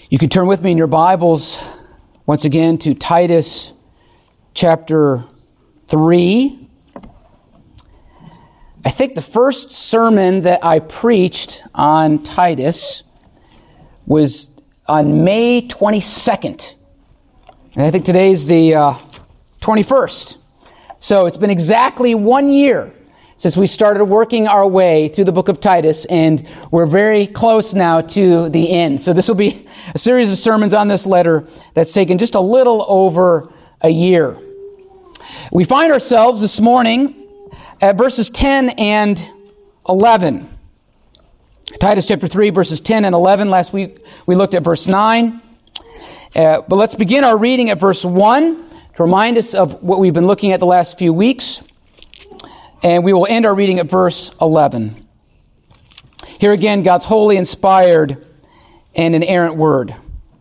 You can turn with me in your Bibles once again to Titus chapter 3. I think the first sermon that I preached on Titus was on May 22nd. And I think today's the 21st. So it's been exactly 1 year since we started working our way through the book of Titus, and we're very close now to the end. So this will be a series of sermons on this letter that's taken just a little over a year. We find ourselves this morning at verses 10 and 11. Titus chapter 3, verses 10 and 11. Last week we looked at verse 9. But let's begin our reading at verse 1 to remind us of what we've been looking at the last few weeks. And we will end our reading at verse 11. Here again, God's holy, inspired, and inerrant word.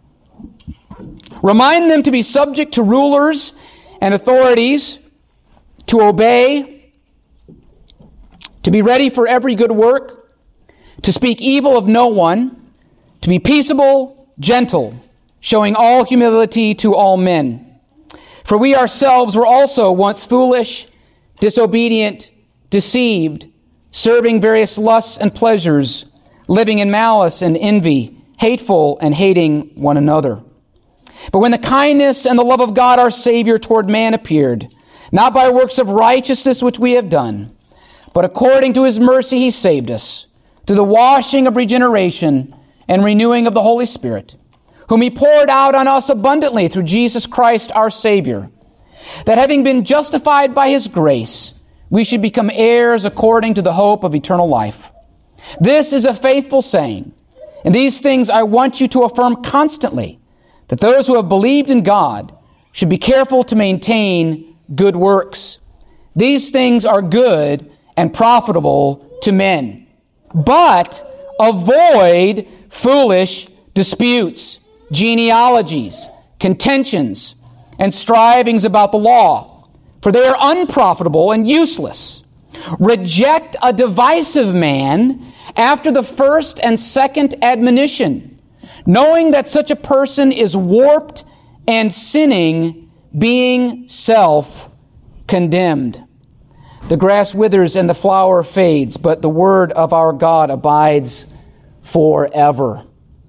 Remind them to be subject to rulers and authorities, to obey, to be ready for every good work, to speak evil of no one, to be peaceable, gentle, showing all humility to all men. For we ourselves were also once foolish, disobedient, deceived, serving various lusts and pleasures, living in malice and envy, hateful and hating one another. But when the kindness and the love of God our Savior toward man appeared, not by works of righteousness which we have done, but according to his mercy he saved us, through the washing of regeneration and renewing of the Holy Spirit, whom he poured out on us abundantly through Jesus Christ our Savior, that having been justified by his grace, we should become heirs according to the hope of eternal life. This is a faithful saying, and these things I want you to affirm constantly, that those who have believed in God should be careful to maintain good works. These things are good and profitable to men. But avoid foolish disputes, genealogies, contentions, and strivings about the law, for they are unprofitable and useless. Reject a divisive man after the first and second admonition, knowing that such a person is warped and sinning, being self-condemned. The grass withers and the flower fades, but the word of our God abides forever.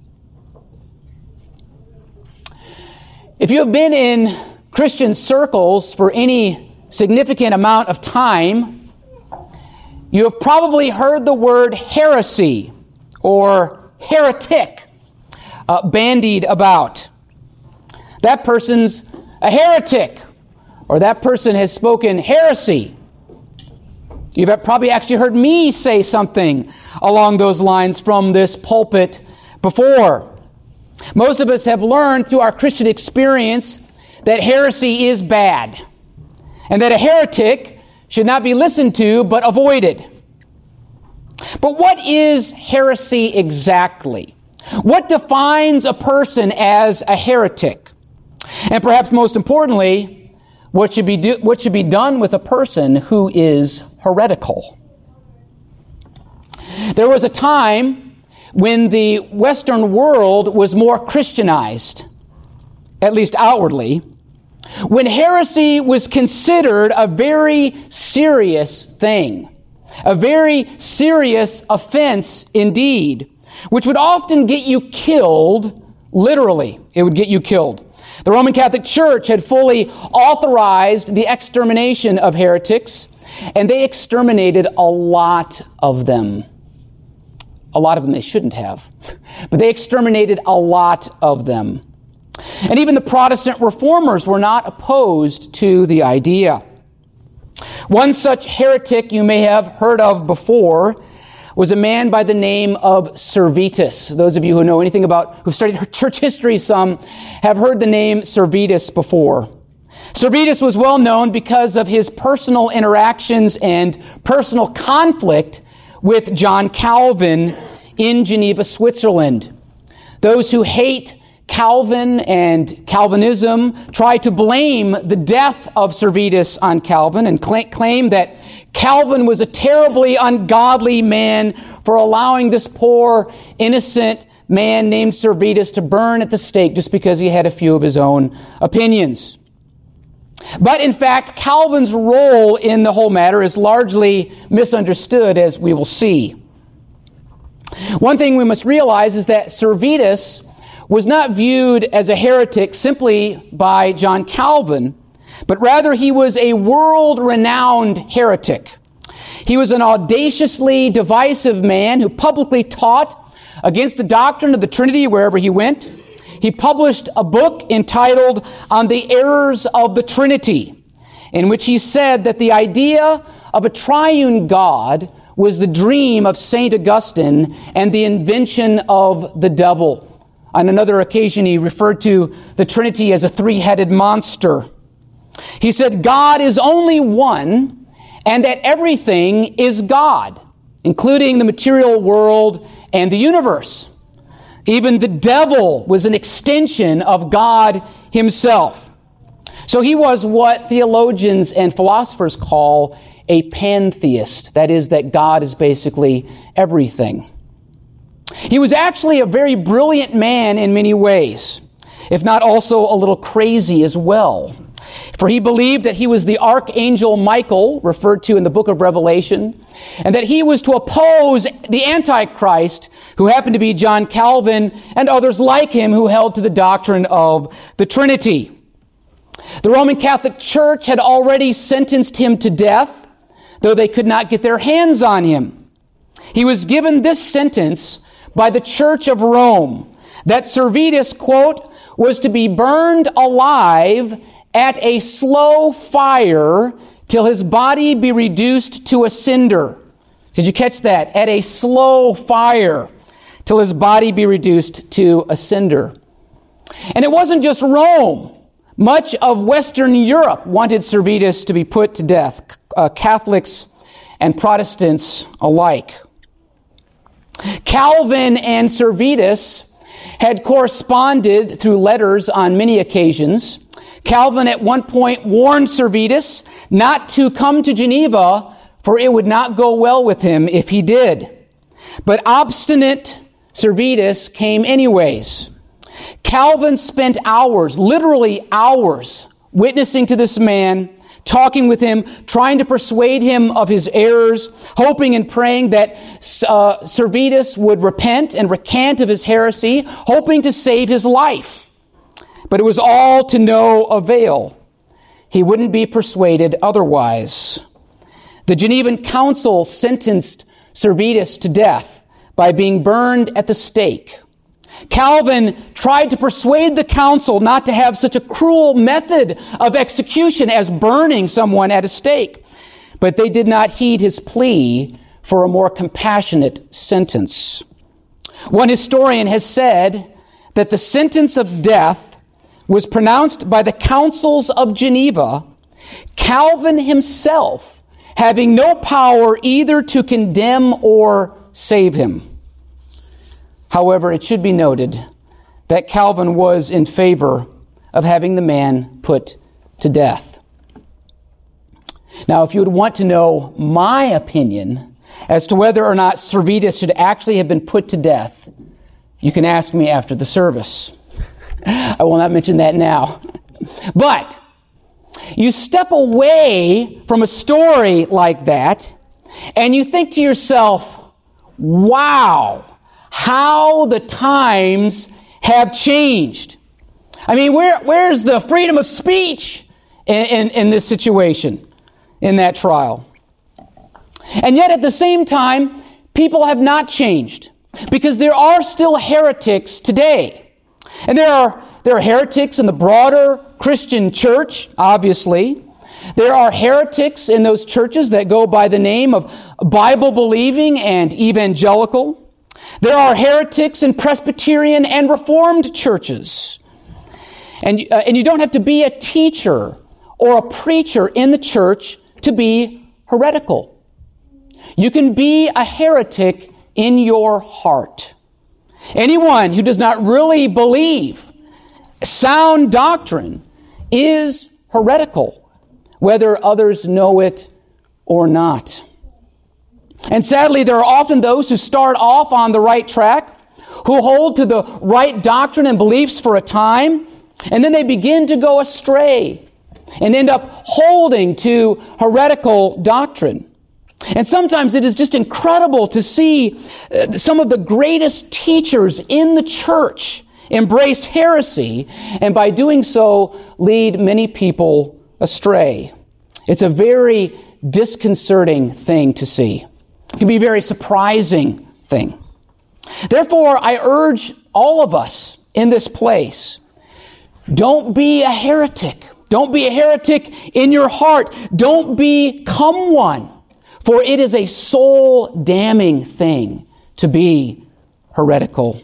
If you have been in Christian circles for any significant amount of time, you have probably heard the word heresy or heretic bandied about. That person's a heretic, or that person has spoken heresy. You've probably actually heard me say something along those lines from this pulpit before. Most of us have learned through our Christian experience that heresy is bad, and that a heretic should not be listened to but avoided. But what is heresy exactly? What defines a person as a heretic? And perhaps most importantly, what should be done with a person who is heretical? There was a time when the Western world was more Christianized, at least outwardly, when heresy was considered a very serious thing, a very serious offense indeed, which would often get you killed, literally, it would get you killed. The Roman Catholic Church had fully authorized the extermination of heretics, and they exterminated a lot of them. A lot of them they shouldn't have, but they exterminated a lot of them. And even the Protestant reformers were not opposed to the idea. One such heretic you may have heard of before was a man by the name of Servetus. Those of you who know anything who've studied church history some, have heard the name Servetus before. Servetus was well known because of his personal interactions and personal conflict with John Calvin in Geneva, Switzerland. Those who hate Calvin and Calvinism tried to blame the death of Servetus on Calvin and claimed that Calvin was a terribly ungodly man for allowing this poor, innocent man named Servetus to burn at the stake just because he had a few of his own opinions. But in fact, Calvin's role in the whole matter is largely misunderstood, as we will see. One thing we must realize is that Servetus was not viewed as a heretic simply by John Calvin, but rather he was a world-renowned heretic. He was an audaciously divisive man who publicly taught against the doctrine of the Trinity wherever he went. He published a book entitled On the Errors of the Trinity, in which he said that the idea of a triune God was the dream of St. Augustine and the invention of the devil. On another occasion, he referred to the Trinity as a three-headed monster. He said God is only one and that everything is God, including the material world and the universe. Even the devil was an extension of God himself. So he was what theologians and philosophers call a pantheist. That is, that God is basically everything. He was actually a very brilliant man in many ways, if not also a little crazy as well. For he believed that he was the archangel Michael, referred to in the book of Revelation, and that he was to oppose the Antichrist, who happened to be John Calvin and others like him who held to the doctrine of the Trinity. The Roman Catholic Church had already sentenced him to death, though they could not get their hands on him. He was given this sentence by the Church of Rome, that Servetus, quote, was to be burned alive at a slow fire till his body be reduced to a cinder. Did you catch that? At a slow fire till his body be reduced to a cinder. And it wasn't just Rome. Much of Western Europe wanted Servetus to be put to death, Catholics and Protestants alike. Calvin and Servetus had corresponded through letters on many occasions. Calvin at one point warned Servetus not to come to Geneva, for it would not go well with him if he did. But obstinate Servetus came anyways. Calvin spent hours, literally hours, witnessing to this man, talking with him, trying to persuade him of his errors, hoping and praying that Servetus would repent and recant of his heresy, hoping to save his life. But it was all to no avail. He wouldn't be persuaded otherwise. The Genevan Council sentenced Servetus to death by being burned at the stake. Calvin tried to persuade the council not to have such a cruel method of execution as burning someone at a stake, but they did not heed his plea for a more compassionate sentence. One historian has said that the sentence of death was pronounced by the councils of Geneva, Calvin himself having no power either to condemn or save him. However, it should be noted that Calvin was in favor of having the man put to death. Now, if you would want to know my opinion as to whether or not Servetus should actually have been put to death, you can ask me after the service. I will not mention that now. But you step away from a story like that, and you think to yourself, wow, how the times have changed. I mean, where's the freedom of speech in this situation, in that trial? And yet at the same time, people have not changed, because there are still heretics today. And there are heretics in the broader Christian church, obviously. There are heretics in those churches that go by the name of Bible-believing and evangelical. There are heretics in Presbyterian and Reformed churches. And you don't have to be a teacher or a preacher in the church to be heretical. You can be a heretic in your heart. Anyone who does not really believe sound doctrine is heretical, whether others know it or not. And sadly, there are often those who start off on the right track, who hold to the right doctrine and beliefs for a time, and then they begin to go astray and end up holding to heretical doctrine. And sometimes it is just incredible to see some of the greatest teachers in the church embrace heresy, and by doing so, lead many people astray. It's a very disconcerting thing to see. It can be a very surprising thing. Therefore, I urge all of us in this place, don't be a heretic. Don't be a heretic in your heart. Don't become one. For it is a soul-damning thing to be heretical.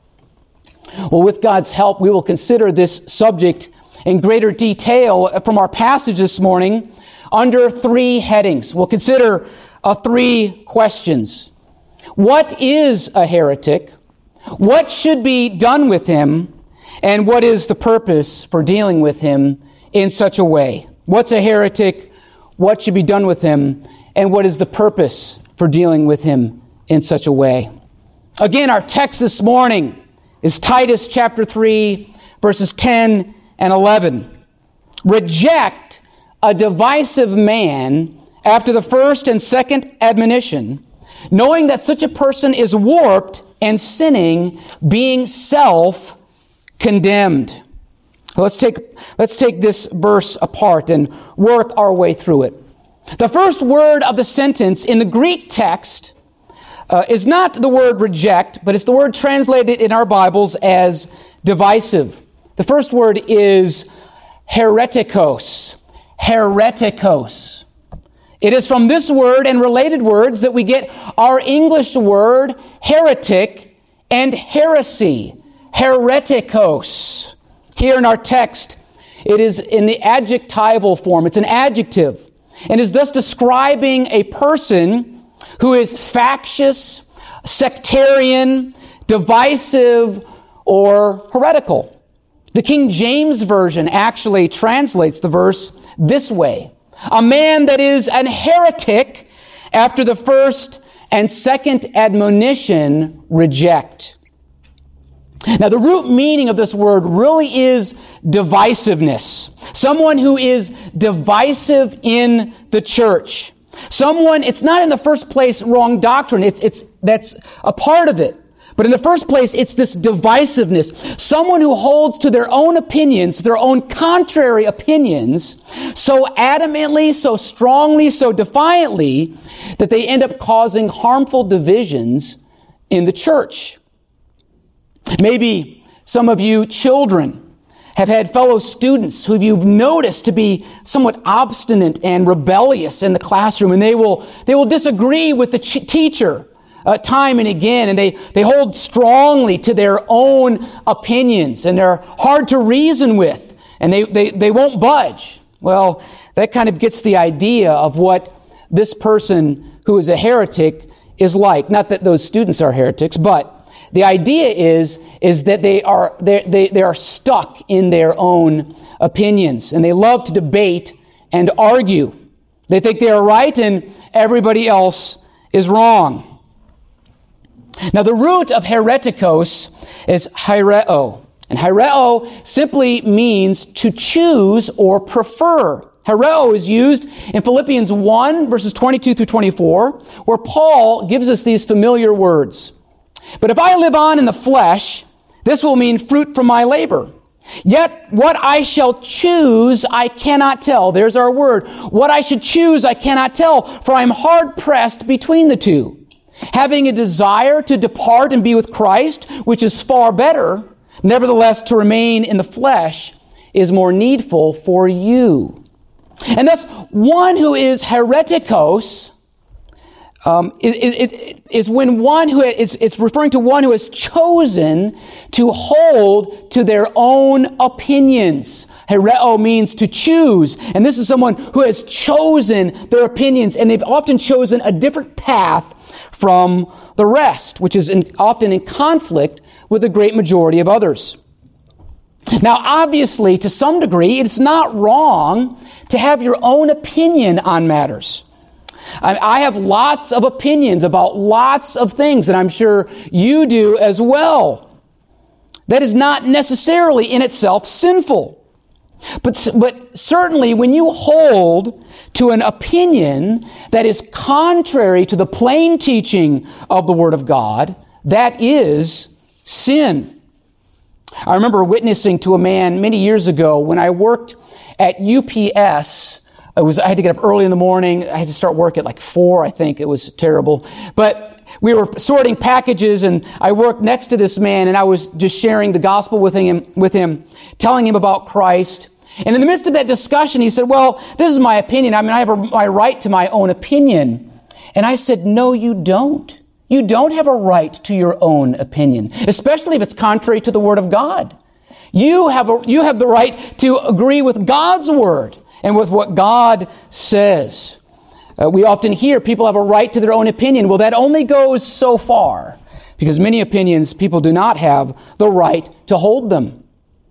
Well, with God's help, we will consider this subject in greater detail from our passage this morning under three headings. We'll consider three questions. What is a heretic? What should be done with him? And what is the purpose for dealing with him in such a way? What's a heretic? What should be done with him? And what is the purpose for dealing with him in such a way? Again, our text this morning is Titus chapter 3, verses 10 and 11. Reject a divisive man after the first and second admonition, knowing that such a person is warped and sinning, being self-condemned. Let's take this verse apart and work our way through it. The first word of the sentence in the Greek text is not the word reject, but it's the word translated in our Bibles as divisive. The first word is heretikos. Heretikos. It is from this word and related words that we get our English word heretic and heresy. Heretikos. Here in our text, it is in the adjectival form. It's an adjective, and is thus describing a person who is factious, sectarian, divisive, or heretical. The King James Version actually translates the verse this way: a man that is an heretic after the first and second admonition reject. Now, the root meaning of this word really is divisiveness. Someone who is divisive in the church. Someone, it's not in the first place wrong doctrine. That's a part of it. But in the first place, it's this divisiveness. Someone who holds to their own opinions, their own contrary opinions, so adamantly, so strongly, so defiantly, that they end up causing harmful divisions in the church. Maybe some of you children have had fellow students who you've noticed to be somewhat obstinate and rebellious in the classroom, and they will disagree with the teacher time and again, and they hold strongly to their own opinions, and they're hard to reason with, and they won't budge. Well, that kind of gets the idea of what this person who is a heretic is like. Not that those students are heretics, but the idea is that they are stuck in their own opinions, and they love to debate and argue. They think they are right and everybody else is wrong. Now, the root of heretikos is hiereo, and hiereo simply means to choose or prefer. Hiereo is used in Philippians 1, verses 22 through 24, where Paul gives us these familiar words. But if I live on in the flesh, this will mean fruit from my labor. Yet what I shall choose, I cannot tell. There's our word. What I should choose, I cannot tell, for I am hard pressed between the two. Having a desire to depart and be with Christ, which is far better, nevertheless to remain in the flesh is more needful for you. And thus, one who is heretikos, is when one who it's referring to one who has chosen to hold to their own opinions. Hereo means to choose, and this is someone who has chosen their opinions, and they've often chosen a different path from the rest, which is often in conflict with the great majority of others. Now, obviously, to some degree, it's not wrong to have your own opinion on matters. I have lots of opinions about lots of things, and I'm sure you do as well. That is not necessarily in itself sinful. But certainly when you hold to an opinion that is contrary to the plain teaching of the Word of God, that is sin. I remember witnessing to a man many years ago when I worked at UPS. I had to get up early in the morning. I had to start work at like 4, I think. It was terrible. But we were sorting packages, and I worked next to this man, and I was just sharing the gospel with him, telling him about Christ. And in the midst of that discussion, he said, well, this is my opinion. I mean, I have my right to my own opinion. And I said, no, you don't. You don't have a right to your own opinion, especially if it's contrary to the Word of God. You have the right to agree with God's Word and with what God says. We often hear people have a right to their own opinion. Well, that only goes so far, because many opinions people do not have the right to hold them.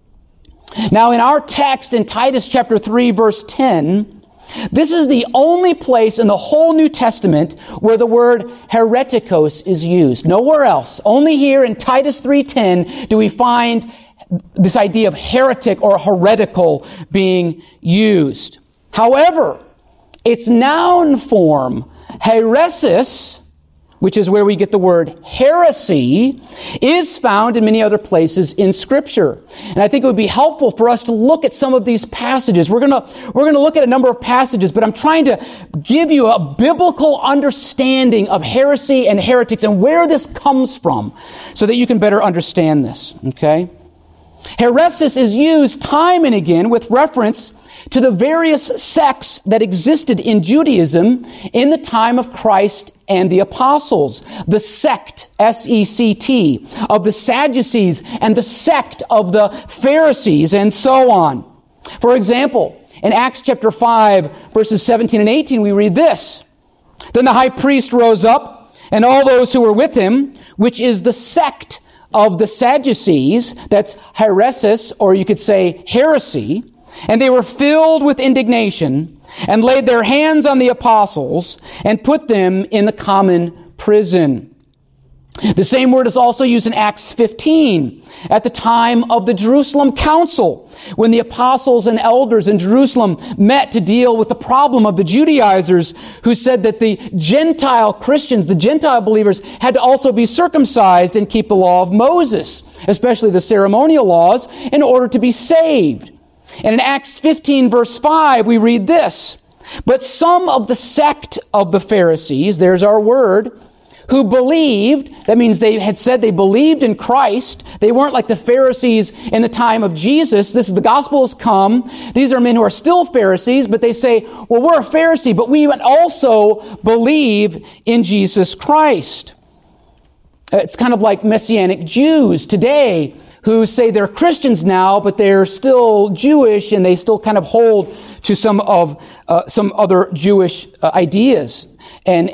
Now, in our text in Titus chapter 3, verse 10, this is the only place in the whole New Testament where the word heretikos is used. Nowhere else. Only here in Titus 3:10 do we find this idea of heretic or heretical being used. However, its noun form, heresis, which is where we get the word heresy, is found in many other places in Scripture. And I think it would be helpful for us to look at some of these passages. We're going to look at a number of passages, but I'm trying to give you a biblical understanding of heresy and heretics and where this comes from so that you can better understand this, okay? Heresis is used time and again with reference to the various sects that existed in Judaism in the time of Christ and the apostles. The sect, S-E-C-T, of the Sadducees and the sect of the Pharisees and so on. For example, in Acts chapter 5, verses 17 and 18, we read this. Then the high priest rose up, and all those who were with him, which is the sect of the Sadducees, that's heresis, or you could say heresy, and they were filled with indignation and laid their hands on the apostles and put them in the common prison. The same word is also used in Acts 15 at the time of the Jerusalem Council, when the apostles and elders in Jerusalem met to deal with the problem of the Judaizers who said that the Gentile Christians, the Gentile believers, had to also be circumcised and keep the law of Moses, especially the ceremonial laws, in order to be saved. And in Acts 15, verse 5, we read this. But some of the sect of the Pharisees, there's our word, who believed, that means they had said they believed in Christ. They weren't like the Pharisees in the time of Jesus. The gospel has come. These are men who are still Pharisees, but they say, well, we're a Pharisee, but we also believe in Jesus Christ. It's kind of like Messianic Jews today who say they're Christians now, but they're still Jewish and they still kind of hold to some other Jewish ideas and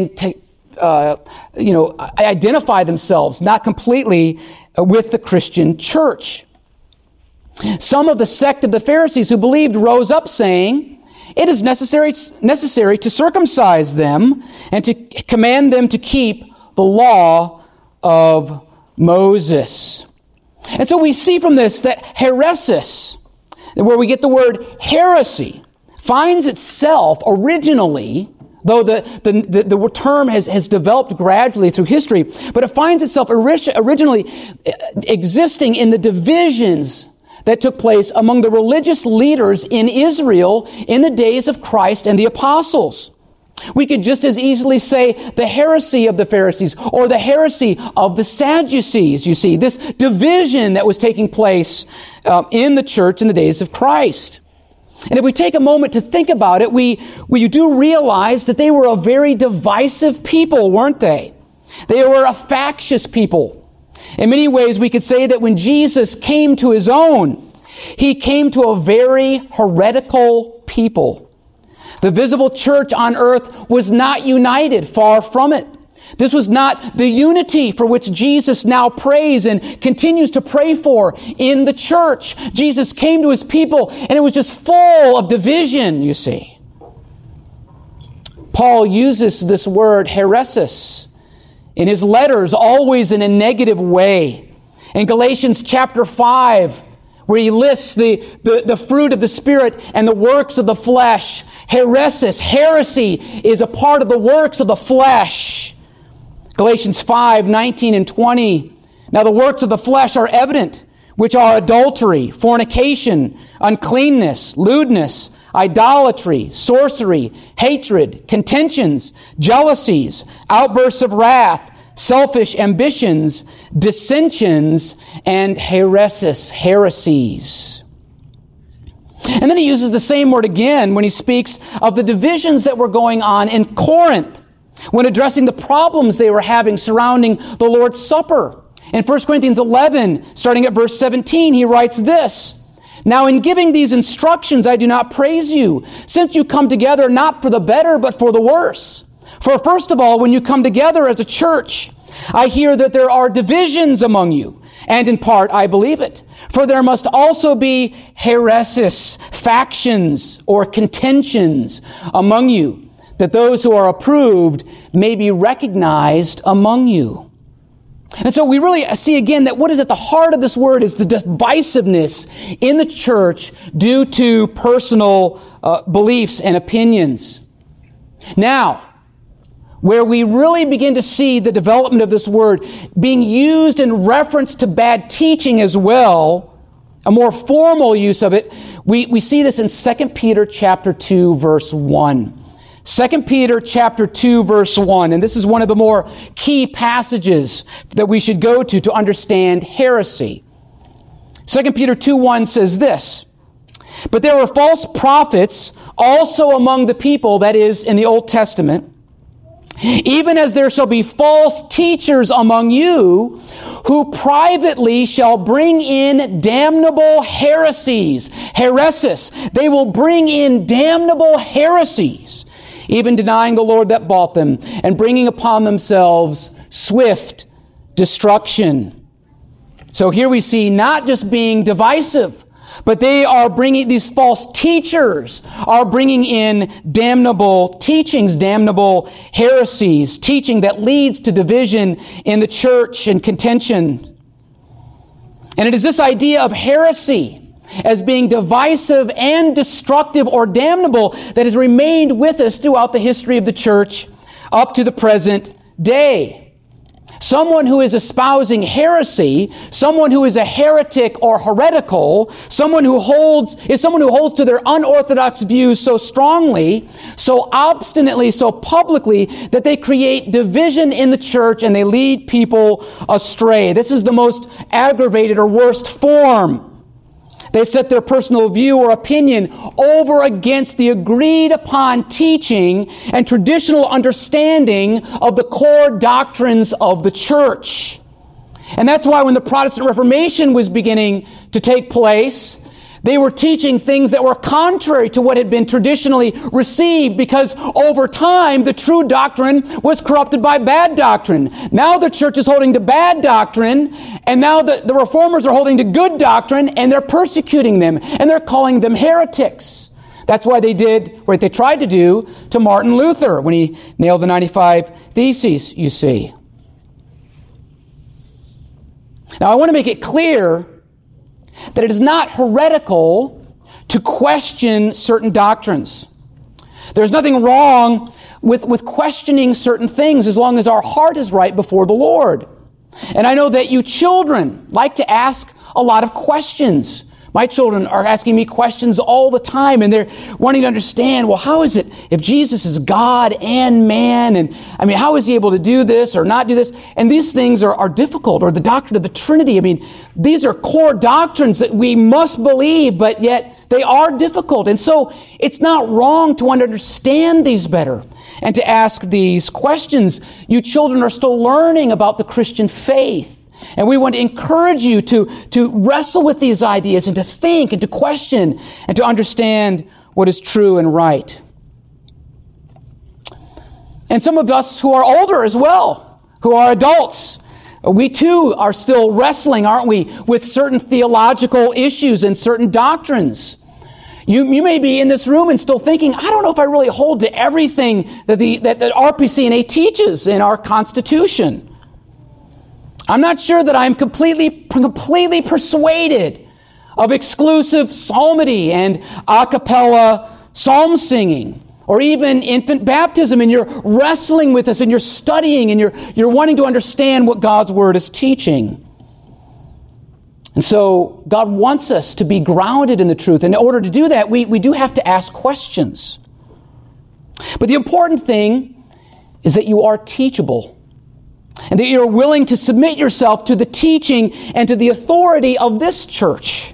identify themselves not completely with the Christian church. Some of the sect of the Pharisees who believed rose up saying, it is necessary to circumcise them and to command them to keep the law of Moses. And so we see from this that heresis, where we get the word heresy, finds itself originally, though the term has developed gradually through history, but it finds itself originally existing in the divisions that took place among the religious leaders in Israel in the days of Christ and the apostles. We could just as easily say the heresy of the Pharisees or the heresy of the Sadducees. You see, this division that was taking place in the church in the days of Christ. And if we take a moment to think about it, we do realize that they were a very divisive people, weren't they? They were a factious people. In many ways, we could say that when Jesus came to his own, he came to a very heretical people. The visible church on earth was not united, far from it. This was not the unity for which Jesus now prays and continues to pray for in the church. Jesus came to his people and it was just full of division, you see. Paul uses this word heresis in his letters, always in a negative way. In Galatians chapter 5, where he lists the fruit of the Spirit and the works of the flesh. Heresy is a part of the works of the flesh. Galatians 5, 19 and 20. Now the works of the flesh are evident, which are adultery, fornication, uncleanness, lewdness, idolatry, sorcery, hatred, contentions, jealousies, outbursts of wrath, selfish ambitions, dissensions, and heresies. And then he uses the same word again when he speaks of the divisions that were going on in Corinth, when addressing the problems they were having surrounding the Lord's Supper. In 1 Corinthians 11, starting at verse 17, he writes this, "Now in giving these instructions I do not praise you, since you come together not for the better but for the worse. For first of all, when you come together as a church, I hear that there are divisions among you, and in part I believe it. For there must also be heresis, factions, or contentions among you, that those who are approved may be recognized among you." And so we really see again that what is at the heart of this word is the divisiveness in the church due to personal beliefs and opinions. Now, where we really begin to see the development of this word being used in reference to bad teaching as well, a more formal use of it, we see this in 2 Peter chapter 2, verse 1. 2 Peter chapter 2, verse 1, and this is one of the more key passages that we should go to understand heresy. 2 Peter 2:1 says this, "But there were false prophets also among the people," that is, in the Old Testament, "even as there shall be false teachers among you, who privately shall bring in damnable heresies." Heresis. They will bring in damnable heresies, even denying the Lord that bought them, and bringing upon themselves swift destruction. So here we see not just being divisive, but they are bringing, these false teachers are bringing in damnable teachings, damnable heresies, teaching that leads to division in the church and contention. And it is this idea of heresy as being divisive and destructive or damnable that has remained with us throughout the history of the church up to the present day. Someone who is espousing heresy, someone who is a heretic or heretical, someone who holds to their unorthodox views so strongly, so obstinately, so publicly, that they create division in the church and they lead people astray. This is the most aggravated or worst form. They set their personal view or opinion over against the agreed upon teaching and traditional understanding of the core doctrines of the church. And that's why when the Protestant Reformation was beginning to take place, they were teaching things that were contrary to what had been traditionally received, because over time the true doctrine was corrupted by bad doctrine. Now the church is holding to bad doctrine, and now the reformers are holding to good doctrine, and they're persecuting them, and they're calling them heretics. That's why they did what they tried to do to Martin Luther when he nailed the 95 Theses, you see. Now I want to make it clear that it is not heretical to question certain doctrines. There's nothing wrong with questioning certain things as long as our heart is right before the Lord. And I know that you children like to ask a lot of questions. My children are asking me questions all the time, and they're wanting to understand, well, how is it if Jesus is God and man? And I mean, how is he able to do this or not do this? And these things are difficult, or the doctrine of the Trinity. I mean, these are core doctrines that we must believe, but yet they are difficult. And so it's not wrong to understand these better and to ask these questions. You children are still learning about the Christian faith. And we want to encourage you to wrestle with these ideas and to think and to question and to understand what is true and right. And some of us who are older as well, who are adults, we too are still wrestling, aren't we, with certain theological issues and certain doctrines. You may be in this room and still thinking, I don't know if I really hold to everything that RPCNA teaches in our Constitution. I'm not sure that I'm completely persuaded of exclusive psalmody and a cappella psalm singing, or even infant baptism, and you're wrestling with this and you're studying and you're wanting to understand what God's Word is teaching. And so God wants us to be grounded in the truth. And in order to do that, we do have to ask questions. But the important thing is that you are teachable and that you're willing to submit yourself to the teaching and to the authority of this church.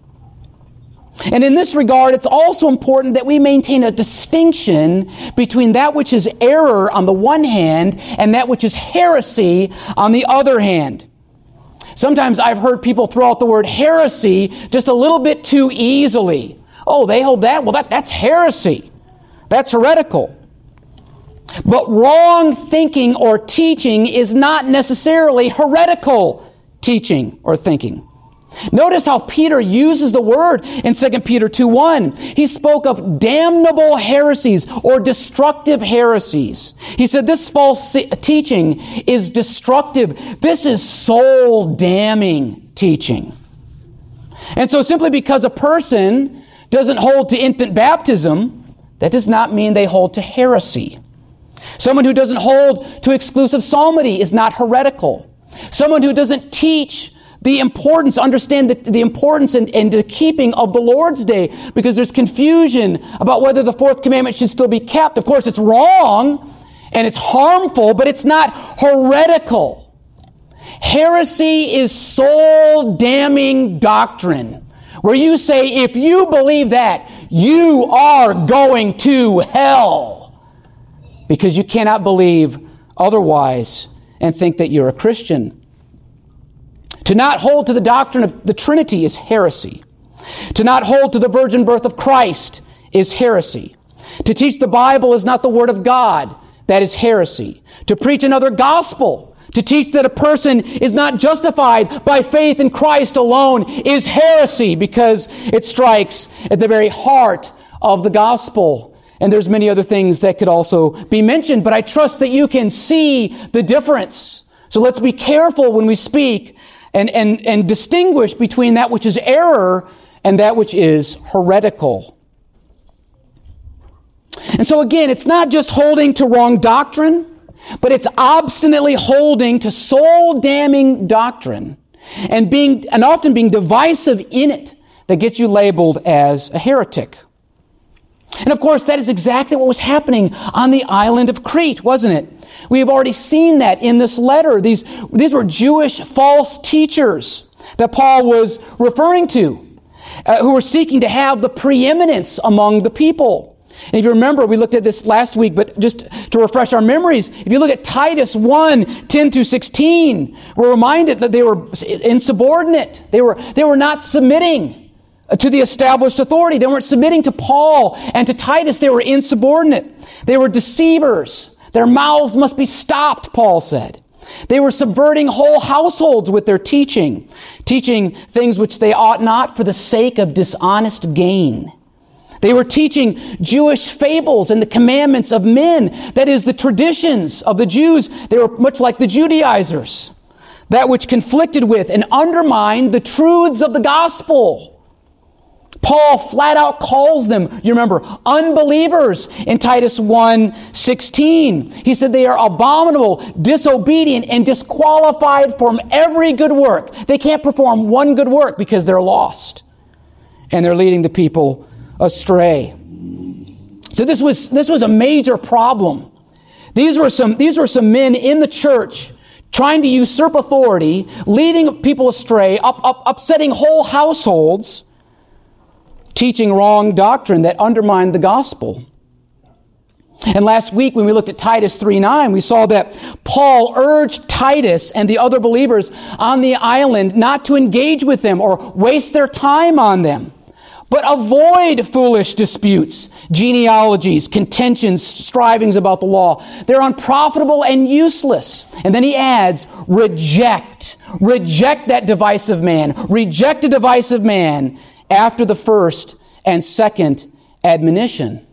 And in this regard, it's also important that we maintain a distinction between that which is error on the one hand and that which is heresy on the other hand. Sometimes I've heard people throw out the word heresy just a little bit too easily. Oh, they hold that? Well, that's heresy. That's heretical. But wrong thinking or teaching is not necessarily heretical teaching or thinking. Notice how Peter uses the word in 2 Peter 2:1. He spoke of damnable heresies or destructive heresies. He said this false teaching is destructive. This is soul-damning teaching. And so simply because a person doesn't hold to infant baptism, that does not mean they hold to heresy. Someone who doesn't hold to exclusive psalmody is not heretical. Someone who doesn't teach the importance, understand the importance and the keeping of the Lord's Day, because there's confusion about whether the fourth commandment should still be kept. Of course, it's wrong and it's harmful, but it's not heretical. Heresy is soul-damning doctrine, where you say, if you believe that, you are going to hell, because you cannot believe otherwise and think that you're a Christian. To not hold to the doctrine of the Trinity is heresy. To not hold to the virgin birth of Christ is heresy. To teach the Bible is not the Word of God, that is heresy. To preach another gospel, to teach that a person is not justified by faith in Christ alone is heresy, because it strikes at the very heart of the gospel. And there's many other things that could also be mentioned, but I trust that you can see the difference. So let's be careful when we speak and distinguish between that which is error and that which is heretical. And so again, it's not just holding to wrong doctrine, but it's obstinately holding to soul-damning doctrine and often being divisive in it that gets you labeled as a heretic. And of course, that is exactly what was happening on the island of Crete, wasn't it? We have already seen that in this letter. These were Jewish false teachers that Paul was referring to, who were seeking to have the preeminence among the people. And if you remember, we looked at this last week, but just to refresh our memories, if you look at Titus 1:10-16, we're reminded that they were insubordinate. They were not submitting to the established authority. They weren't submitting to Paul and to Titus. They were insubordinate. They were deceivers. Their mouths must be stopped, Paul said. They were subverting whole households with their teaching things which they ought not for the sake of dishonest gain. They were teaching Jewish fables and the commandments of men, that is, the traditions of the Jews. They were much like the Judaizers, that which conflicted with and undermined the truths of the gospel. Paul flat out calls them, you remember, unbelievers in Titus 1:16. He said they are abominable, disobedient, and disqualified from every good work. They can't perform one good work because they're lost. And they're leading the people astray. So this was a major problem. These were some men in the church trying to usurp authority, leading people astray, upsetting whole households, teaching wrong doctrine that undermined the gospel. And last week when we looked at Titus 3:9, we saw that Paul urged Titus and the other believers on the island not to engage with them or waste their time on them. But avoid foolish disputes, genealogies, contentions, strivings about the law. They're unprofitable and useless. And then he adds, reject that divisive man. Reject a divisive man after the first and second admonition.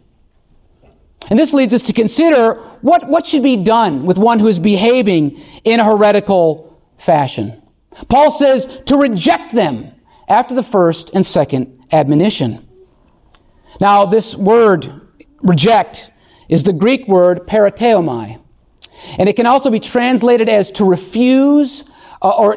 And this leads us to consider what should be done with one who is behaving in a heretical fashion. Paul says to reject them after the first and second admonition. Now, this word, reject, is the Greek word parateomai. And it can also be translated as to refuse or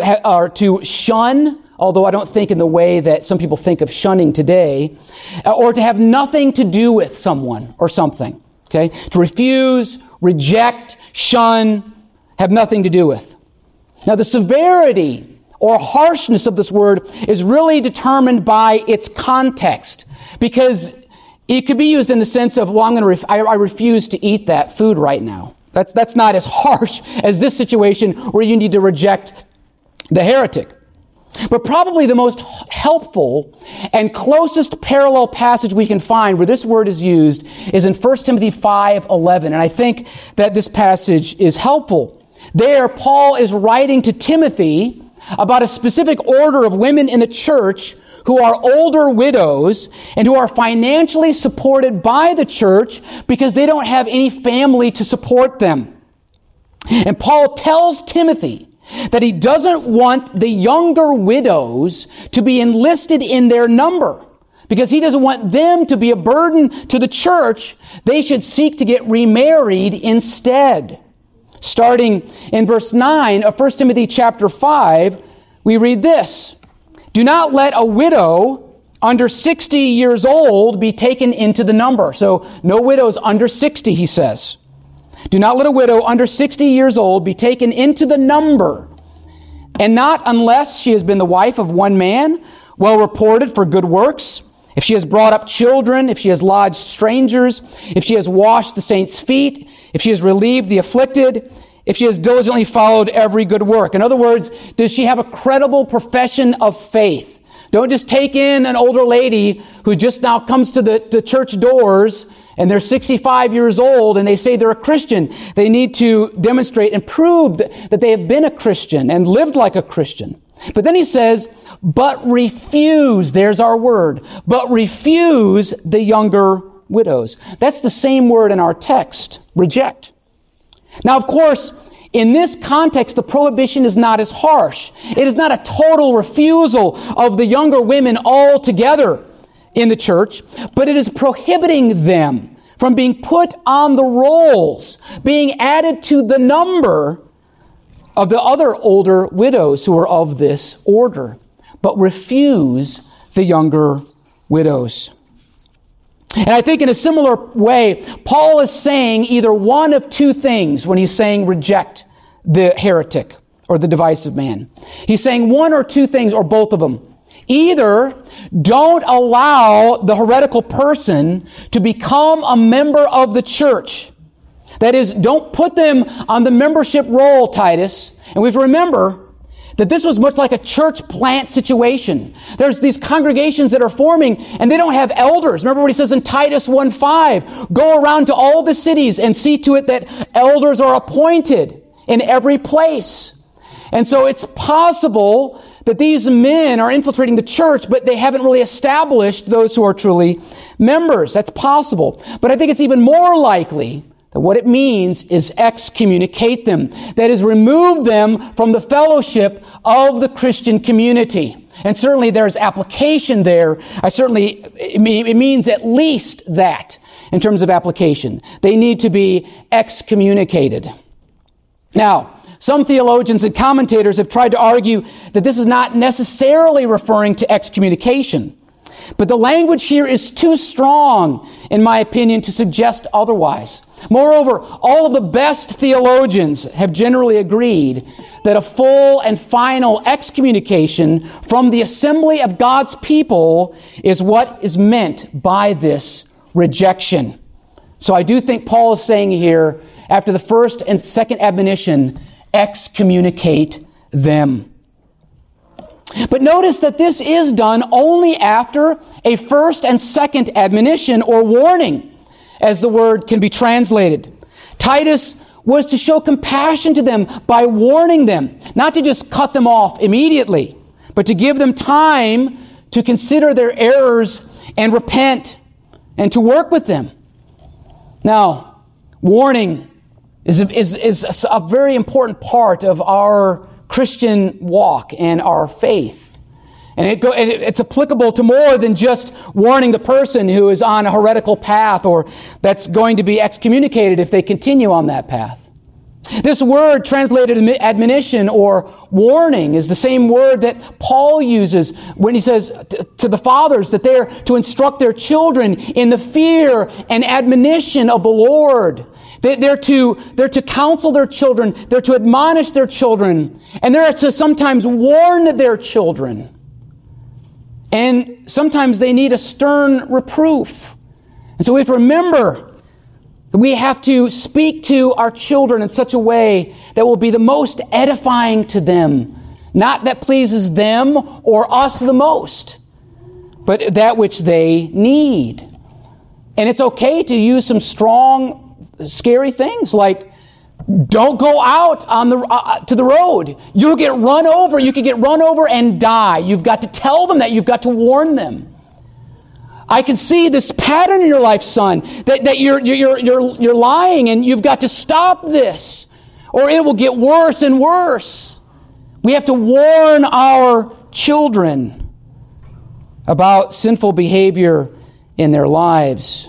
to shun, although I don't think in the way that some people think of shunning today, or to have nothing to do with someone or something. Okay? To refuse, reject, shun, have nothing to do with. Now, the severity or harshness of this word is really determined by its context, because it could be used in the sense of, well, I refuse to eat that food right now. That's not as harsh as this situation where you need to reject the heretic. But probably the most helpful and closest parallel passage we can find where this word is used is in 1 Timothy 5:11, and I think that this passage is helpful. There, Paul is writing to Timothy about a specific order of women in the church who are older widows and who are financially supported by the church because they don't have any family to support them. And Paul tells Timothy that he doesn't want the younger widows to be enlisted in their number because he doesn't want them to be a burden to the church. They should seek to get remarried instead. Starting in verse 9 of 1 Timothy chapter 5, we read this: do not let a widow under 60 years old be taken into the number. So no widows under 60, he says. Do not let a widow under 60 years old be taken into the number, and not unless she has been the wife of one man, well reported for good works, if she has brought up children, if she has lodged strangers, if she has washed the saints' feet, if she has relieved the afflicted, if she has diligently followed every good work. In other words, does she have a credible profession of faith? Don't just take in an older lady who just now comes to the church doors and they're 65 years old and they say they're a Christian. They need to demonstrate and prove that they have been a Christian and lived like a Christian. But then he says, but refuse, there's our word, but refuse the younger widows. That's the same word in our text, reject. Now, of course, in this context, the prohibition is not as harsh. It is not a total refusal of the younger women altogether in the church, but it is prohibiting them from being put on the rolls, being added to the number of the other older widows who are of this order, but refuse the younger widows. And I think in a similar way, Paul is saying either one of two things when he's saying reject the heretic or the divisive man. He's saying one or two things or both of them. Either don't allow the heretical person to become a member of the church. That is, don't put them on the membership roll, Titus. And we have to remember that this was much like a church plant situation. There's these congregations that are forming and they don't have elders. Remember what he says in Titus 1:5. Go around to all the cities and see to it that elders are appointed in every place. And so it's possible that these men are infiltrating the church, but they haven't really established those who are truly members. That's possible. But I think it's even more likely that what it means is excommunicate them. That is, remove them from the fellowship of the Christian community. And certainly there's application there. It means at least that in terms of application. They need to be excommunicated. Now, some theologians and commentators have tried to argue that this is not necessarily referring to excommunication. But the language here is too strong, in my opinion, to suggest otherwise. Moreover, all of the best theologians have generally agreed that a full and final excommunication from the assembly of God's people is what is meant by this rejection. So I do think Paul is saying here, after the first and second admonition, excommunicate them. But notice that this is done only after a first and second admonition or warning, as the word can be translated. Titus was to show compassion to them by warning them, not to just cut them off immediately, but to give them time to consider their errors and repent and to work with them. Now, warning is a very important part of our Christian walk and our faith. And it's applicable to more than just warning the person who is on a heretical path or that's going to be excommunicated if they continue on that path. This word translated admonition or warning is the same word that Paul uses when he says to the fathers that they're to instruct their children in the fear and admonition of the Lord. They're to counsel their children. They're to admonish their children. And they're to sometimes warn their children. And sometimes they need a stern reproof. And so we have to remember that we have to speak to our children in such a way that will be the most edifying to them. Not that pleases them or us the most, but that which they need. And it's okay to use some strong, scary things like, don't go out on to the road. You'll get run over. You could get run over and die. You've got to tell them that. You've got to warn them. I can see this pattern in your life, son, that you're lying and you've got to stop this or it will get worse and worse. We have to warn our children about sinful behavior in their lives.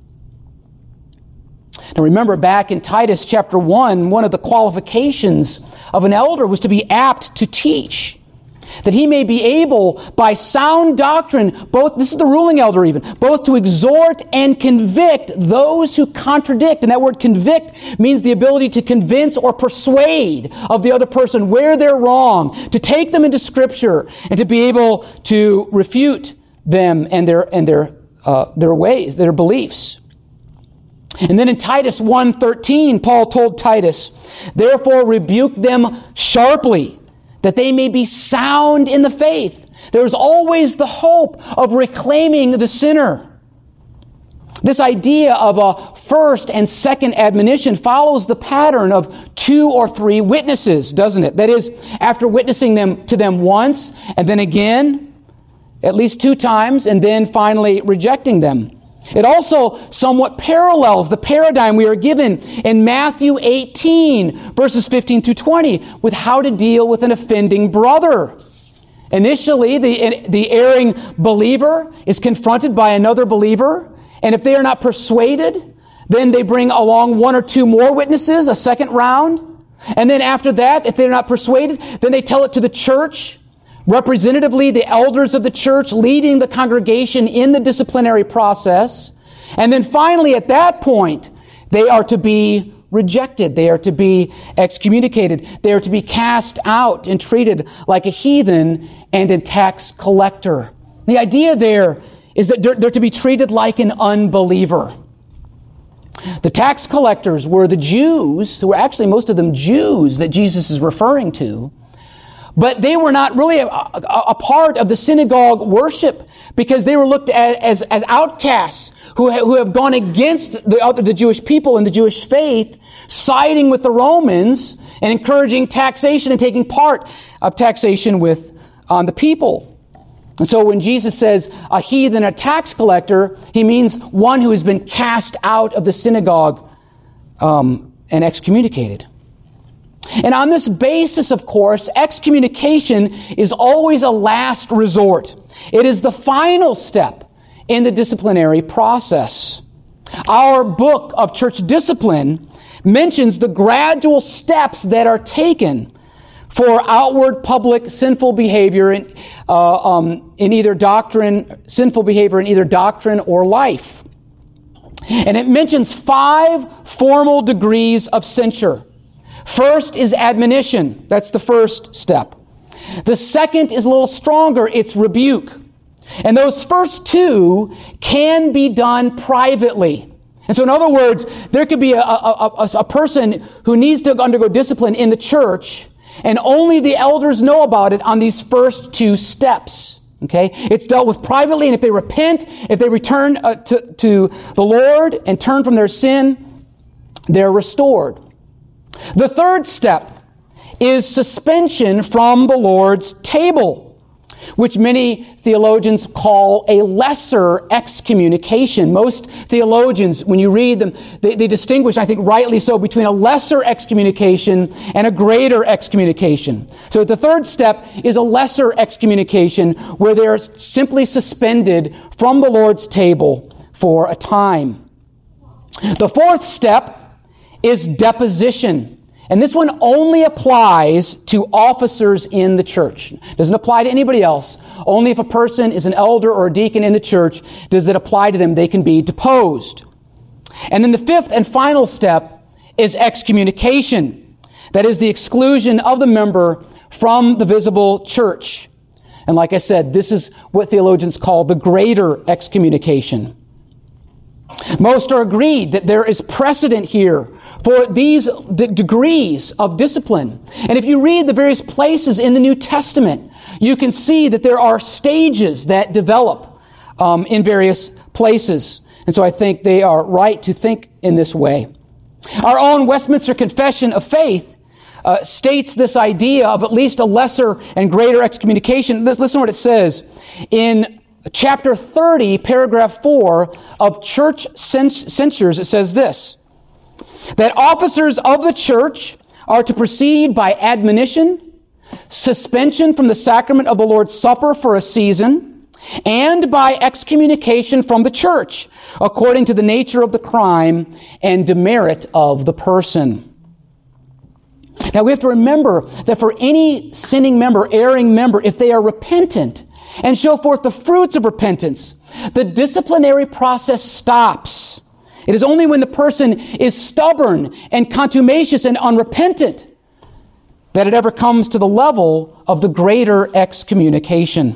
Now remember back in Titus chapter 1, one of the qualifications of an elder was to be apt to teach, that he may be able by sound doctrine, this is the ruling elder even, both to exhort and convict those who contradict. And that word convict means the ability to convince or persuade of the other person where they're wrong, to take them into Scripture and to be able to refute them and their ways, their beliefs. And then in Titus 1:13, Paul told Titus, therefore rebuke them sharply, that they may be sound in the faith. There's always the hope of reclaiming the sinner. This idea of a first and second admonition follows the pattern of 2 or 3 witnesses, doesn't it? That is, after witnessing to them once, and then again, at least 2 times, and then finally rejecting them. It also somewhat parallels the paradigm we are given in Matthew 18, verses 15 through 20, with how to deal with an offending brother. Initially, the erring believer is confronted by another believer, and if they are not persuaded, then they bring along 1 or 2 more witnesses, a second round. And then after that, if they're not persuaded, then they tell it to the church, representatively the elders of the church leading the congregation in the disciplinary process. And then finally, at that point, they are to be rejected. They are to be excommunicated. They are to be cast out and treated like a heathen and a tax collector. The idea there is that they're to be treated like an unbeliever. The tax collectors were the Jews, who were actually most of them Jews that Jesus is referring to. But they were not really a part of the synagogue worship because they were looked at as outcasts who have gone against the Jewish people and the Jewish faith, siding with the Romans and encouraging taxation and taking part of taxation on the people. And so when Jesus says a heathen, a tax collector, he means one who has been cast out of the synagogue and excommunicated. And on this basis, of course, excommunication is always a last resort. It is the final step in the disciplinary process. Our book of church discipline mentions the gradual steps that are taken for outward public sinful behavior in either doctrine, sinful behavior in either doctrine or life. And it mentions 5 formal degrees of censure. First is admonition. That's the first step. The second is a little stronger. It's rebuke. And those first 2 can be done privately. And so in other words, there could be a person who needs to undergo discipline in the church, And only the elders know about it on these first two steps. Okay? It's dealt with privately, and if they repent, if they return to the Lord and turn from their sin, they're restored. The third step is suspension from the Lord's table, which many theologians call a lesser excommunication. Most theologians, when you read them, they distinguish, I think rightly so, between a lesser excommunication and a greater excommunication. So the third step is a lesser excommunication where they're simply suspended from the Lord's table for a time. The fourth step is deposition. And this one only applies to officers in the church. It doesn't apply to anybody else. Only if a person is an elder or a deacon in the church does it apply to them. They can be deposed. And then the fifth and final step is excommunication. That is the exclusion of the member from the visible church. And like I said, this is what theologians call the greater excommunication. Most are agreed that there is precedent here for these degrees of discipline. And if you read the various places in the New Testament, you can see that there are stages that develop in various places. And so I think they are right to think in this way. Our own Westminster Confession of Faith states this idea of at least a lesser and greater excommunication. Listen to what it says in Chapter 30, paragraph 4 of Church Censures. It says this, that officers of the church are to proceed by admonition, suspension from the sacrament of the Lord's Supper for a season, and by excommunication from the church, according to the nature of the crime and demerit of the person. Now we have to remember that for any sinning member, erring member, if they are repentant and show forth the fruits of repentance, the disciplinary process stops. It is only when the person is stubborn and contumacious and unrepentant that it ever comes to the level of the greater excommunication.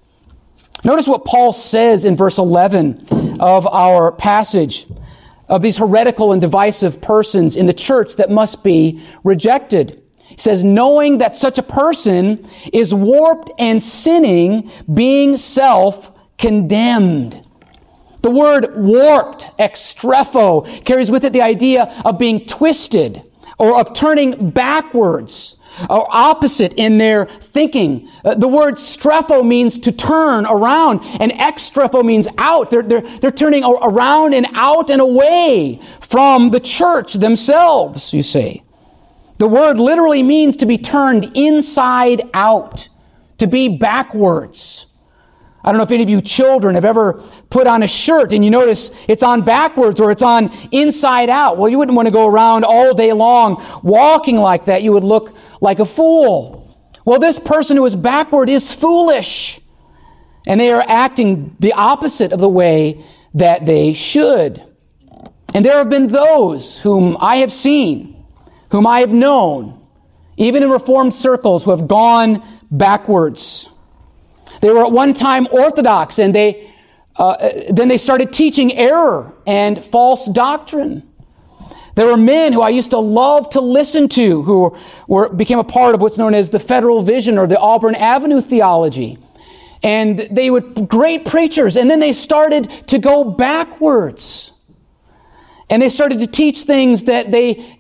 Notice what Paul says in verse 11 of our passage of these heretical and divisive persons in the church that must be rejected. He says, knowing that such a person is warped and sinning, being self-condemned. The word warped, extrepho, carries with it the idea of being twisted or of turning backwards or opposite in their thinking. The word strepho means to turn around, and extrepho means out. They're turning around and out and away from the church themselves, you see. The word literally means to be turned inside out, to be backwards. I don't know if any of you children have ever put on a shirt and you notice it's on backwards or it's on inside out. Well, you wouldn't want to go around all day long walking like that. You would look like a fool. Well, this person who is backward is foolish. And they are acting the opposite of the way that they should. And there have been those whom I have seen, whom I have known, even in Reformed circles, who have gone backwards. They were at one time Orthodox, and then they started teaching error and false doctrine. There were men who I used to love to listen to who became a part of what's known as the Federal Vision or the Auburn Avenue theology. And they were great preachers, and then they started to go backwards. And they started to teach things that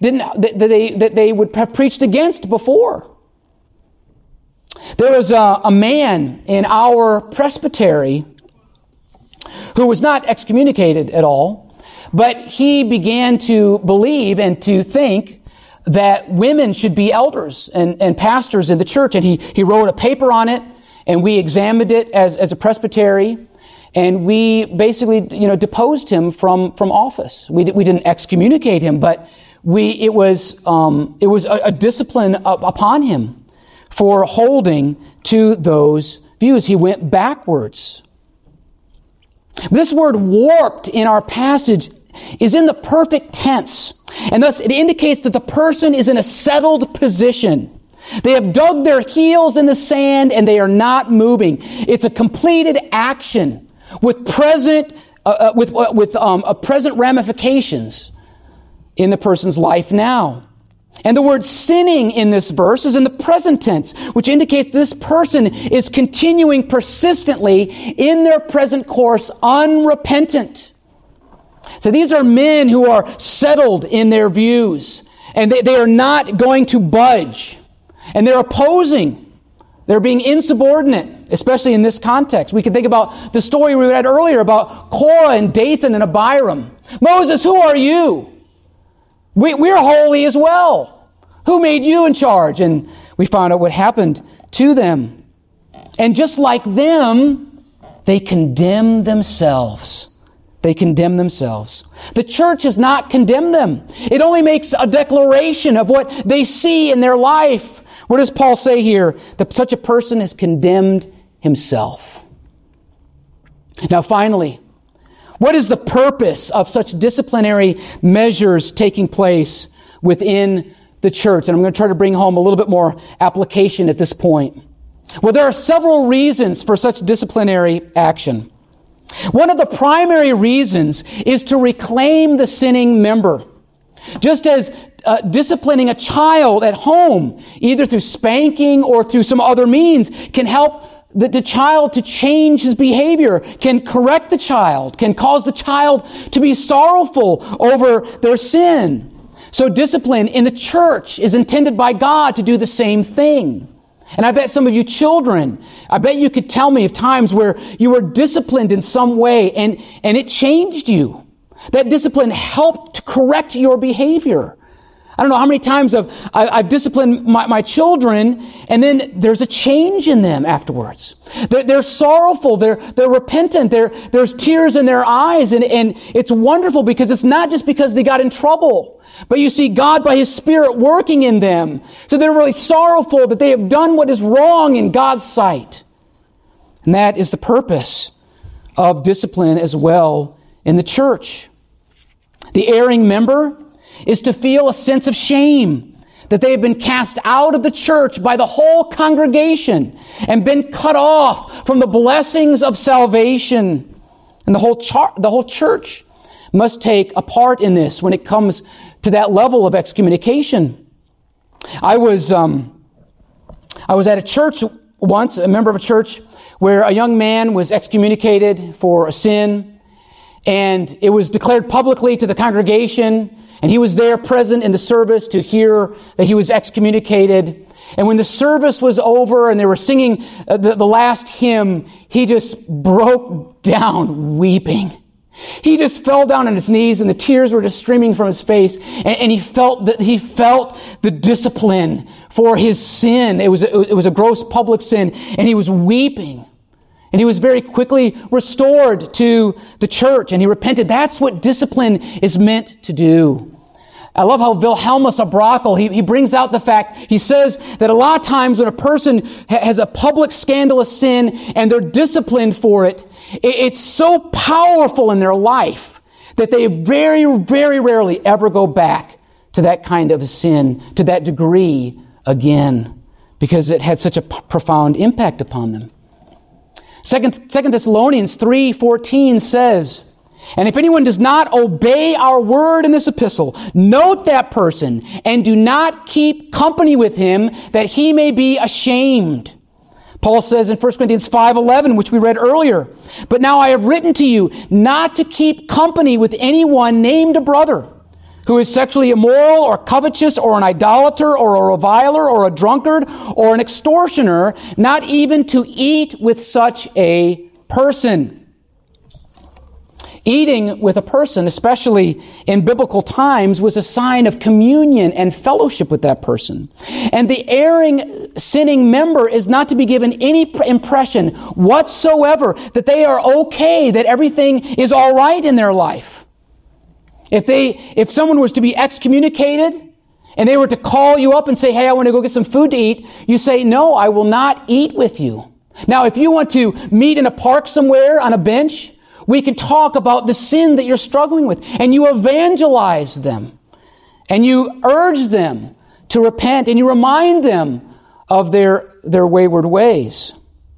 they would have preached against before. There was a man in our presbytery who was not excommunicated at all, but he began to believe and to think that women should be elders and pastors in the church. And he wrote a paper on it, and we examined it as a presbytery. And we basically, deposed him from office. We didn't excommunicate him, but it was a discipline upon him for holding to those views. He went backwards. This word warped in our passage is in the perfect tense, and thus it indicates that the person is in a settled position. They have dug their heels in the sand and they are not moving. It's a completed action with present ramifications in the person's life now. And the word sinning in this verse is in the present tense, which indicates this person is continuing persistently in their present course unrepentant. So these are men who are settled in their views, and they are not going to budge. And they're opposing. They're being insubordinate, especially in this context. We can think about the story we read earlier about Korah and Dathan and Abiram. Moses, who are you? We're holy as well. Who made you in charge? And we found out what happened to them. And just like them, they condemn themselves. They condemn themselves. The church has not condemned them. It only makes a declaration of what they see in their life. What does Paul say here? That such a person has condemned himself. Now finally, what is the purpose of such disciplinary measures taking place within the church? And I'm going to try to bring home a little bit more application at this point. Well, there are several reasons for such disciplinary action. One of the primary reasons is to reclaim the sinning member. Just as disciplining a child at home, either through spanking or through some other means, can help the child to change his behavior, can correct the child, can cause the child to be sorrowful over their sin. So discipline in the church is intended by God to do the same thing. And I bet some of you children, I bet you could tell me of times where you were disciplined in some way and it changed you. That discipline helped to correct your behavior. I don't know how many times I've disciplined my children, and then there's a change in them afterwards. They're sorrowful, they're repentant, there's tears in their eyes, and it's wonderful because it's not just because they got in trouble, but you see God by His Spirit working in them. So they're really sorrowful that they have done what is wrong in God's sight. And that is the purpose of discipline as well in the church. The erring member is to feel a sense of shame that they have been cast out of the church by the whole congregation and been cut off from the blessings of salvation. And the whole church must take a part in this when it comes to that level of excommunication. I was at a church once, a member of a church, where a young man was excommunicated for a sin, and it was declared publicly to the congregation. And he was there present in the service to hear that he was excommunicated. And when the service was over and they were singing the last hymn, he just broke down weeping. He just fell down on his knees and the tears were just streaming from his face. And he felt the discipline for his sin. It was a gross public sin, and he was weeping. And he was very quickly restored to the church, and he repented. That's what discipline is meant to do. I love how Wilhelmus à Brakel, he brings out the fact, he says that a lot of times when a person has a public scandalous sin and they're disciplined for it, it's so powerful in their life that they very, very rarely ever go back to that kind of a sin, to that degree again, because it had such a profound impact upon them. Second Thessalonians 3:14 says, "And if anyone does not obey our word in this epistle, note that person and do not keep company with him, that he may be ashamed." Paul says in 1 Corinthians 5:11, which we read earlier, "But now I have written to you not to keep company with anyone named a brother, who is sexually immoral or covetous or an idolater or a reviler or a drunkard or an extortioner, not even to eat with such a person." Eating with a person, especially in biblical times, was a sign of communion and fellowship with that person. And the erring, sinning member is not to be given any impression whatsoever that they are okay, that everything is all right in their life. If someone was to be excommunicated and they were to call you up and say, "Hey, I want to go get some food to eat," you say, "No, I will not eat with you." Now, if you want to meet in a park somewhere on a bench, we can talk about the sin that you're struggling with, and you evangelize them, and you urge them to repent, and you remind them of their wayward ways.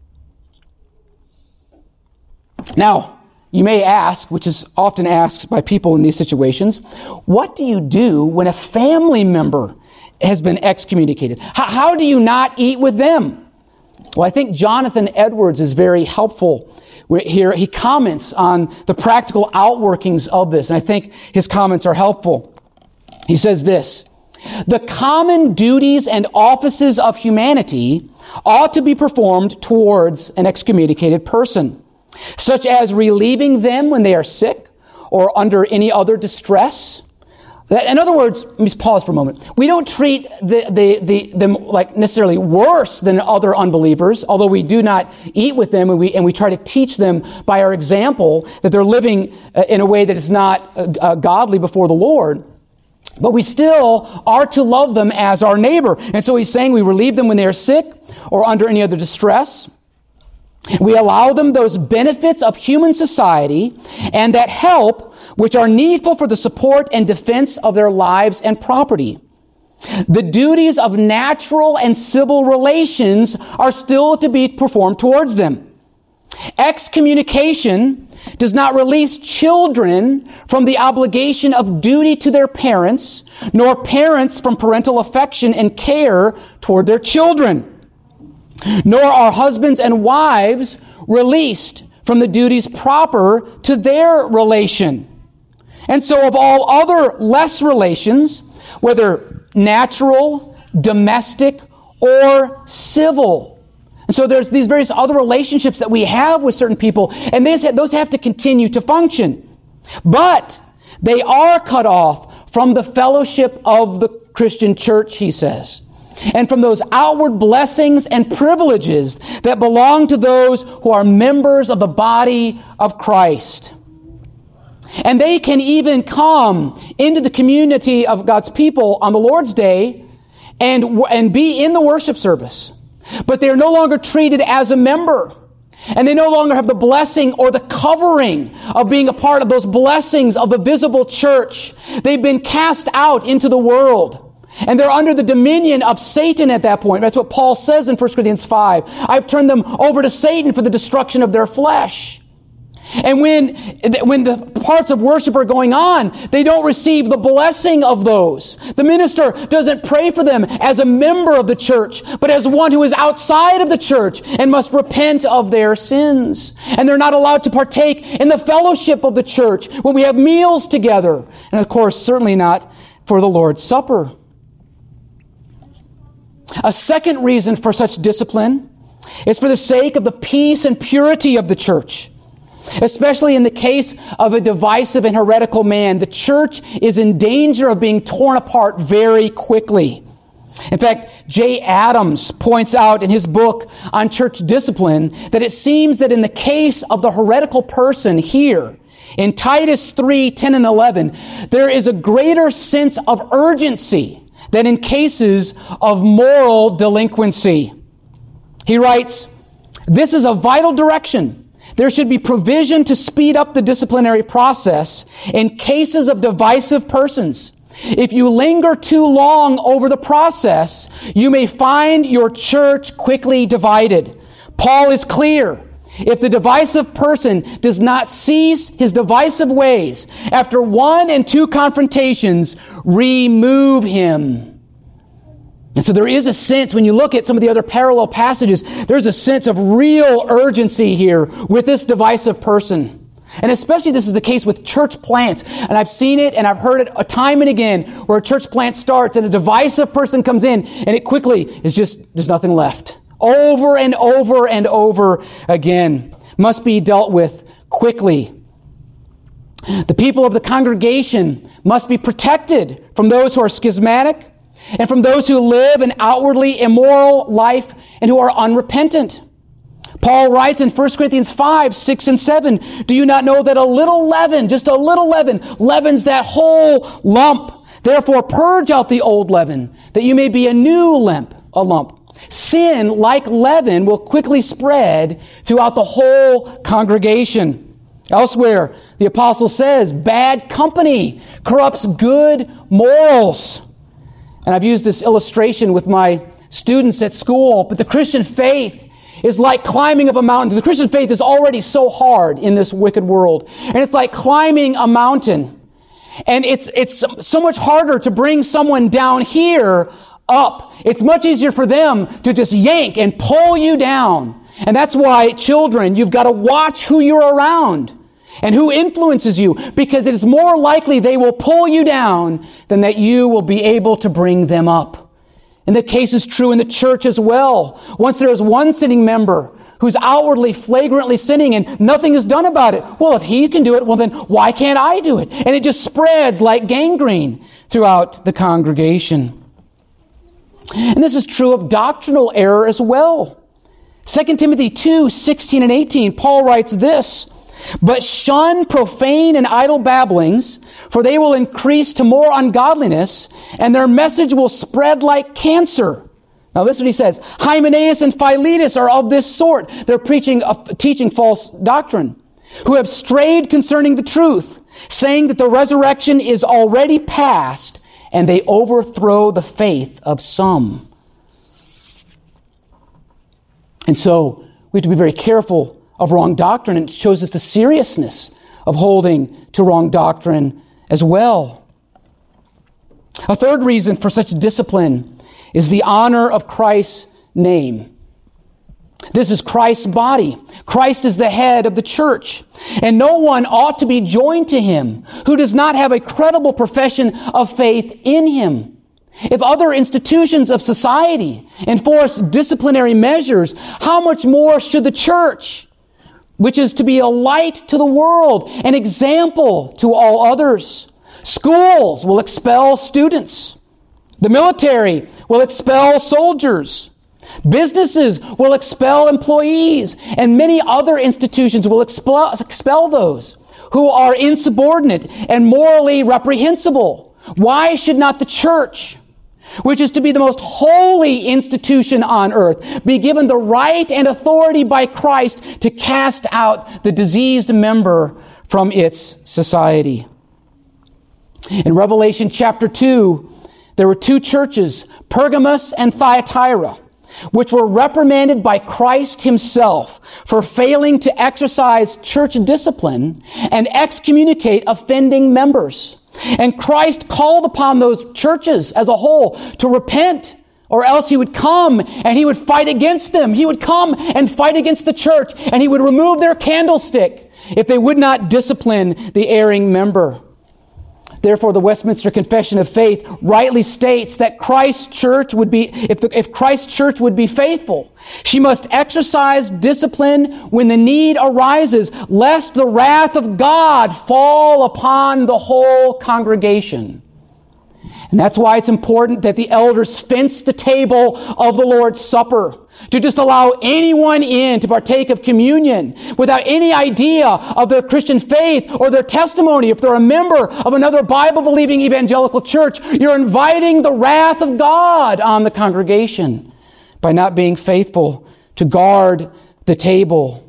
Now, you may ask, which is often asked by people in these situations, what do you do when a family member has been excommunicated. How do you not eat with them? Well, I think Jonathan Edwards is very helpful here. He comments on the practical outworkings of this, and I think his comments are helpful. He says this: the common duties and offices of humanity ought to be performed towards an excommunicated person, such as relieving them when they are sick or under any other distress. In other words, let me just pause for a moment. We don't treat them like necessarily worse than other unbelievers, although we do not eat with them, and we try to teach them by our example that they're living in a way that is not godly before the Lord. But we still are to love them as our neighbor. And so he's saying we relieve them when they are sick or under any other distress. We allow them those benefits of human society and that help which are needful for the support and defense of their lives and property. The duties of natural and civil relations are still to be performed towards them. Excommunication does not release children from the obligation of duty to their parents, nor parents from parental affection and care toward their children. Nor are husbands and wives released from the duties proper to their relation. And so of all other less relations, whether natural, domestic, or civil. And so there's these various other relationships that we have with certain people, and those have to continue to function. But they are cut off from the fellowship of the Christian church, he says, and from those outward blessings and privileges that belong to those who are members of the body of Christ. And they can even come into the community of God's people on the Lord's Day and be in the worship service. But they are no longer treated as a member. And they no longer have the blessing or the covering of being a part of those blessings of the visible church. They've been cast out into the world. And they're under the dominion of Satan at that point. That's what Paul says in 1 Corinthians 5. I've turned them over to Satan for the destruction of their flesh. And when the parts of worship are going on, they don't receive the blessing of those. The minister doesn't pray for them as a member of the church, but as one who is outside of the church and must repent of their sins. And they're not allowed to partake in the fellowship of the church when we have meals together. And of course, certainly not for the Lord's Supper. A second reason for such discipline is for the sake of the peace and purity of the church. Especially in the case of a divisive and heretical man, the church is in danger of being torn apart very quickly. In fact, Jay Adams points out in his book on church discipline that it seems that in the case of the heretical person here, in Titus 3:10 and 11, there is a greater sense of urgency than in cases of moral delinquency. He writes, "This is a vital direction. There should be provision to speed up the disciplinary process in cases of divisive persons. If you linger too long over the process, you may find your church quickly divided. Paul is clear. If the divisive person does not cease his divisive ways, after 1 and 2 confrontations, remove him." And so there is a sense, when you look at some of the other parallel passages, there's a sense of real urgency here with this divisive person. And especially this is the case with church plants. And I've seen it and I've heard it time and again where a church plant starts and a divisive person comes in and it quickly is just, there's nothing left. Over and over and over again. Must be dealt with quickly. The people of the congregation must be protected from those who are schismatic, and from those who live an outwardly immoral life and who are unrepentant. Paul writes in 1 Corinthians 5, 6, and 7, "Do you not know that a little leaven, just a little leaven, leavens that whole lump? Therefore purge out the old leaven, that you may be a new lump. Sin, like leaven, will quickly spread throughout the whole congregation." Elsewhere, the apostle says, "Bad company corrupts good morals." And I've used this illustration with my students at school, but the Christian faith is like climbing up a mountain. The Christian faith is already so hard in this wicked world. And it's like climbing a mountain. And it's so much harder to bring someone down here up. It's much easier for them to just yank and pull you down. And that's why, children, you've got to watch who you're around and who influences you, because it is more likely they will pull you down than that you will be able to bring them up. And the case is true in the church as well. Once there is one sitting member who's outwardly, flagrantly sinning and nothing is done about it. Well, if he can do it, well then why can't I do it? And it just spreads like gangrene throughout the congregation. And this is true of doctrinal error as well. 2 Timothy 2:16 and 18, Paul writes this, "But shun profane and idle babblings, for they will increase to more ungodliness, and their message will spread like cancer." Now listen what he says. "Hymenaeus and Philetus are of this sort." They're teaching false doctrine. "Who have strayed concerning the truth, saying that the resurrection is already past, and they overthrow the faith of some." And so we have to be very careful of wrong doctrine, and it shows us the seriousness of holding to wrong doctrine as well. A third reason for such discipline is the honor of Christ's name. This is Christ's body. Christ is the head of the church, and no one ought to be joined to him who does not have a credible profession of faith in him. If other institutions of society enforce disciplinary measures, how much more should the church, which is to be a light to the world, an example to all others? Schools will expel students. The military will expel soldiers. Businesses will expel employees. And many other institutions will expel those who are insubordinate and morally reprehensible. Why should not the church, which is to be the most holy institution on earth, be given the right and authority by Christ to cast out the diseased member from its society? In Revelation chapter 2, there were two churches, Pergamos and Thyatira, which were reprimanded by Christ himself for failing to exercise church discipline and excommunicate offending members. And Christ called upon those churches as a whole to repent, or else he would come and he would fight against them. He would come and fight against the church, and he would remove their candlestick if they would not discipline the erring member. Therefore, the Westminster Confession of Faith rightly states that Christ's church would be, if Christ's church would be faithful, she must exercise discipline when the need arises, lest the wrath of God fall upon the whole congregation. And that's why it's important that the elders fence the table of the Lord's Supper, to just allow anyone in to partake of communion without any idea of their Christian faith or their testimony. If they're a member of another Bible-believing evangelical church, you're inviting the wrath of God on the congregation by not being faithful to guard the table.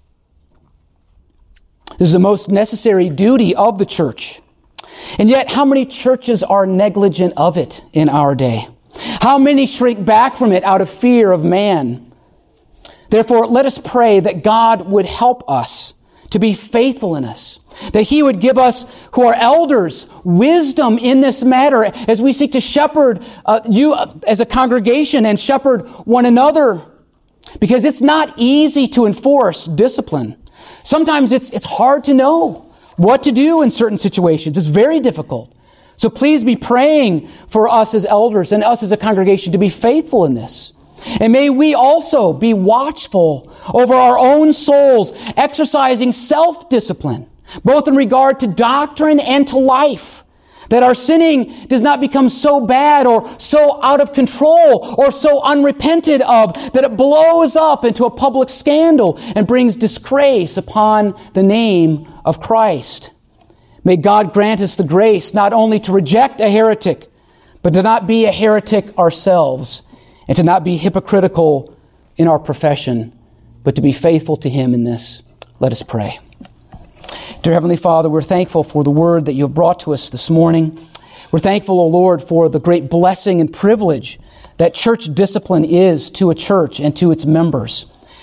This is the most necessary duty of the church. And yet, how many churches are negligent of it in our day? How many shrink back from it out of fear of man? Therefore, let us pray that God would help us to be faithful in us, that he would give us, who are elders, wisdom in this matter as we seek to shepherd you as a congregation and shepherd one another, because it's not easy to enforce discipline. Sometimes it's hard to know what to do in certain situations. It's very difficult. So please be praying for us as elders and us as a congregation to be faithful in this. And may we also be watchful over our own souls, exercising self-discipline, both in regard to doctrine and to life, that our sinning does not become so bad or so out of control or so unrepented of that it blows up into a public scandal and brings disgrace upon the name of Christ. May God grant us the grace not only to reject a heretic, but to not be a heretic ourselves, and to not be hypocritical in our profession, but to be faithful to him in this. Let us pray. Dear Heavenly Father, we're thankful for the word that you have brought to us this morning. We're thankful, O Lord, for the great blessing and privilege that church discipline is to a church and to its members.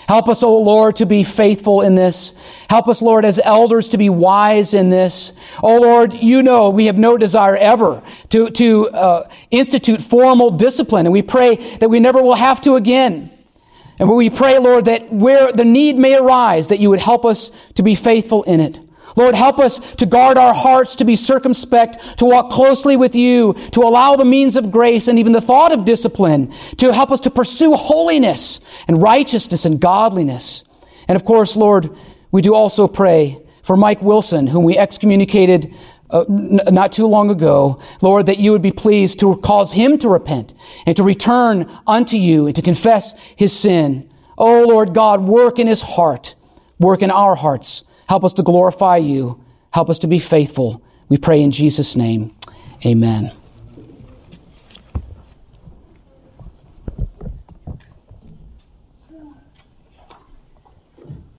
Help us, O Lord, to be faithful in this. Help us, Lord, as elders to be wise in this. O Lord, you know we have no desire ever to institute formal discipline, and we pray that we never will have to again. And we pray, Lord, that where the need may arise, that you would help us to be faithful in it. Lord, help us to guard our hearts, to be circumspect, to walk closely with you, to allow the means of grace and even the thought of discipline, to help us to pursue holiness and righteousness and godliness. And of course, Lord, we do also pray for Mike Wilson, whom we excommunicated not too long ago, Lord, that you would be pleased to cause him to repent and to return unto you and to confess his sin. Oh, Lord God, work in his heart, work in our hearts. Help us to glorify you. Help us to be faithful. We pray in Jesus' name. Amen.